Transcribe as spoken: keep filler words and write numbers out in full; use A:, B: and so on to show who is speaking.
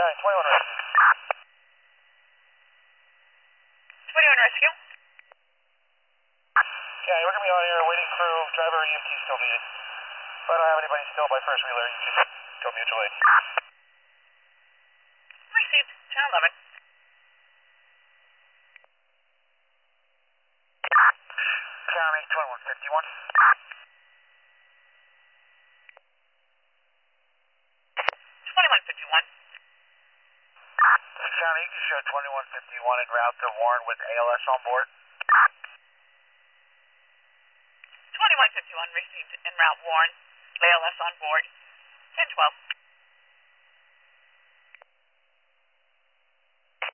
A: County, twenty-one rescue.
B: twenty-one rescue.
A: County, we're going to be on here waiting crew, driver, E M T still needed. If I don't have anybody still by first wheeler, you just go mutual aid.
B: Received. ten eleven.
A: County, twenty-one fifty-one.
B: twenty-one fifty-one.
A: County, you can show twenty-one fifty-one en route to Warren with A L S on board.
B: twenty-one fifty-one received en route Warren. A L S on board. ten twelve.